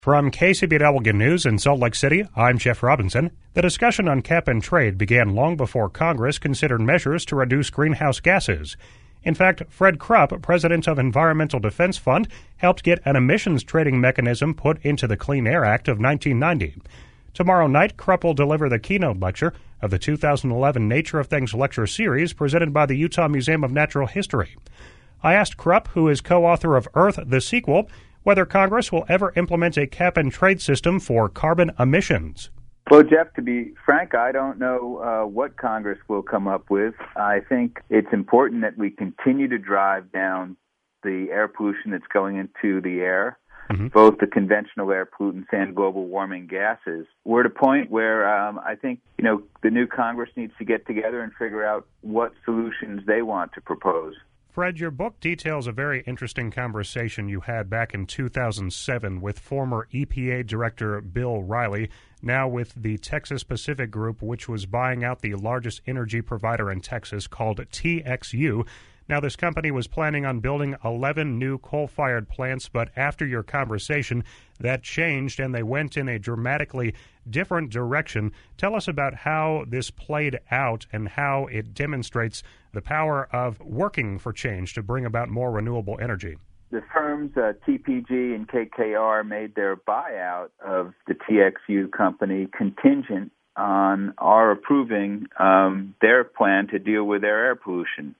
From KCBW News in Salt Lake City, I'm Jeff Robinson. The discussion on cap and trade began long before Congress considered measures to reduce greenhouse gases. In fact, Fred Krupp, president of Environmental Defense Fund, helped get an emissions trading mechanism put into the Clean Air Act of 1990. Tomorrow night, Krupp will deliver the keynote lecture of the 2011 Nature of Things lecture series presented by the Utah Museum of Natural History. I asked Krupp, who is co-author of Earth, the Sequel, whether Congress will ever implement a cap-and-trade system for carbon emissions. Well, Jeff, to be frank, I don't know what Congress will come up with. I think it's important that we continue to drive down the air pollution that's going into the air, both the conventional air pollutants and global warming gases. We're at a point where I think, the new Congress needs to get together and figure out what solutions they want to propose. Fred, your book details a very interesting conversation you had back in 2007 with former EPA Director Bill Riley, now with the Texas Pacific Group, which was buying out the largest energy provider in Texas called TXU. Now, this company was planning on building 11 new coal-fired plants, but after your conversation, that changed and they went in a dramatically different direction. Tell us about how this played out and how it demonstrates the power of working for change to bring about more renewable energy. The firms TPG and KKR made their buyout of the TXU company contingent on our approving their plan to deal with their air pollution.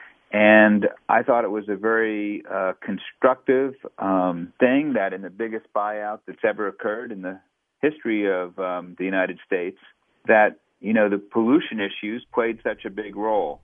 And I thought it was a very constructive thing that in the biggest buyout that's ever occurred in the history of the United States, that, the pollution issues played such a big role.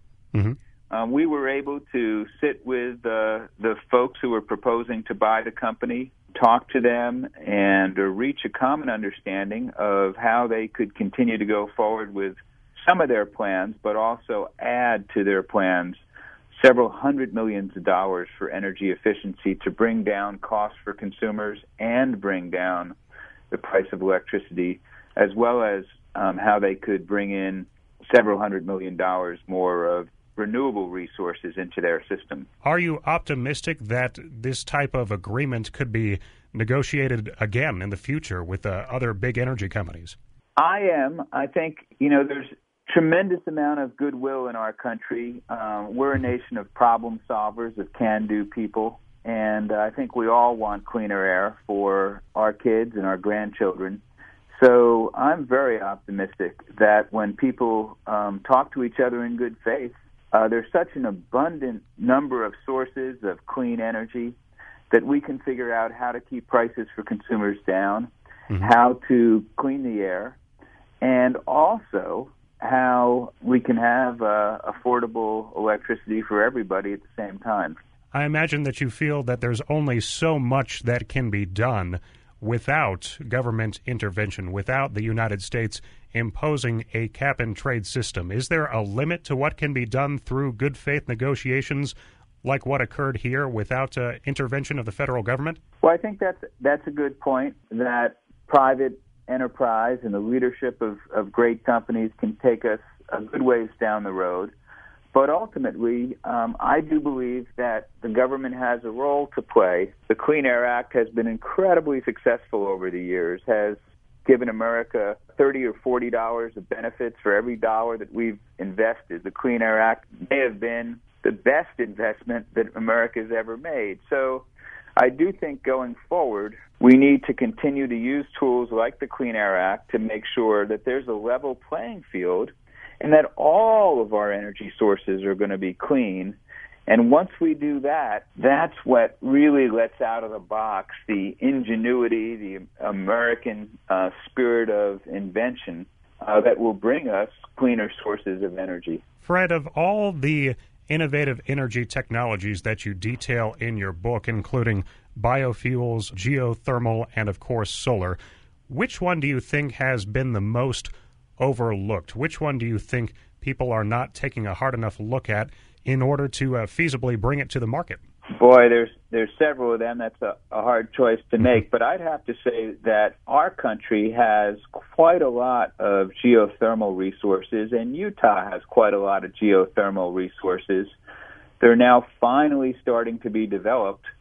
We were able to sit with the folks who were proposing to buy the company, talk to them, and reach a common understanding of how they could continue to go forward with some of their plans, but also add to their plans several $100 million for energy efficiency to bring down costs for consumers and bring down the price of electricity, as well as how they could bring in several $100 million more of renewable resources into their system. Are you optimistic that this type of agreement could be negotiated again in the future with other big energy companies? I am. I think, there's tremendous amount of goodwill in our country. We're a nation of problem solvers, of can-do people, and I think we all want cleaner air for our kids and our grandchildren. So I'm very optimistic that when people talk to each other in good faith, there's such an abundant number of sources of clean energy that we can figure out how to keep prices for consumers down, how to clean the air, and also how we can have affordable electricity for everybody at the same time. I imagine that you feel that there's only so much that can be done without government intervention, without the United States imposing a cap-and-trade system. Is there a limit to what can be done through good faith negotiations like what occurred here without intervention of the federal government? Well, I think that's a good point, that private enterprise and the leadership of great companies can take us a good ways down the road. But ultimately, I do believe that the government has a role to play. The Clean Air Act has been incredibly successful over the years, has given America $30 or $40 of benefits for every dollar that we've invested. The Clean Air Act may have been the best investment that America's ever made. So I do think going forward, we need to continue to use tools like the Clean Air Act to make sure that there's a level playing field and that all of our energy sources are going to be clean. And once we do that, that's what really lets out of the box the ingenuity, the American spirit of invention that will bring us cleaner sources of energy. Fred, of all the innovative energy technologies that you detail in your book, including biofuels, geothermal, and, of course, solar, which one do you think has been the most overlooked? Which one do you think people are not taking a hard enough look at in order to feasibly bring it to the market? Boy, there's several of them. That's a hard choice to make. But I'd have to say that our country has quite a lot of geothermal resources, and Utah has quite a lot of geothermal resources. They're now finally starting to be developed.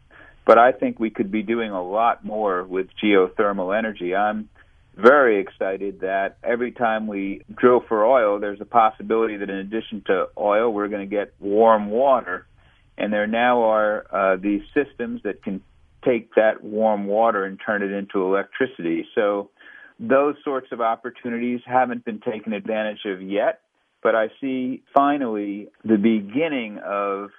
but I think we could be doing a lot more with geothermal energy. I'm very excited that every time we drill for oil, there's a possibility that in addition to oil, we're going to get warm water. And there now are these systems that can take that warm water and turn it into electricity. So those sorts of opportunities haven't been taken advantage of yet, but I see finally the beginning of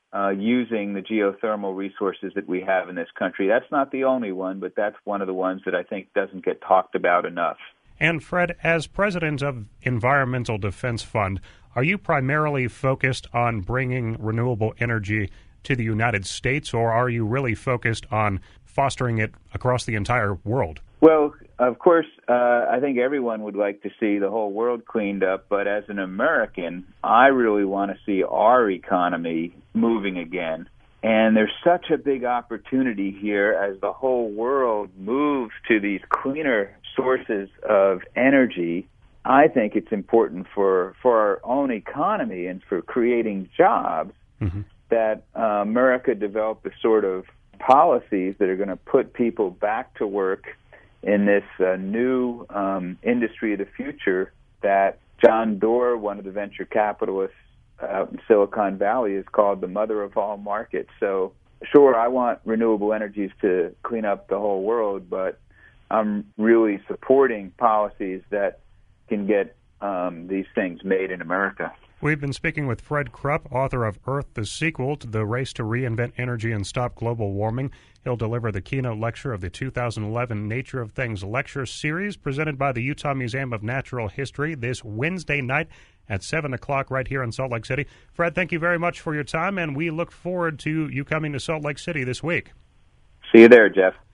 using the geothermal resources that we have in this country. That's not the only one, but that's one of the ones that I think doesn't get talked about enough. And Fred, as president of Environmental Defense Fund, are you primarily focused on bringing renewable energy to the United States, or are you really focused on fostering it across the entire world? Well, of course, I think everyone would like to see the whole world cleaned up, but as an American, I really want to see our economy moving again. And there's such a big opportunity here as the whole world moves to these cleaner sources of energy. I think it's important for our own economy and for creating jobs that America develop the sort of policies that are going to put people back to work in this new industry of the future that John Doerr, one of the venture capitalists out in Silicon Valley, is called the mother of all markets. So, sure, I want renewable energies to clean up the whole world, but I'm really supporting policies that can get these things made in America. We've been speaking with Fred Krupp, author of Earth, the sequel to The Race to Reinvent Energy and Stop Global Warming. He'll deliver the keynote lecture of the 2011 Nature of Things lecture series presented by the Utah Museum of Natural History this Wednesday night at 7 o'clock right here in Salt Lake City. Fred, thank you very much for your time, and we look forward to you coming to Salt Lake City this week. See you there, Jeff.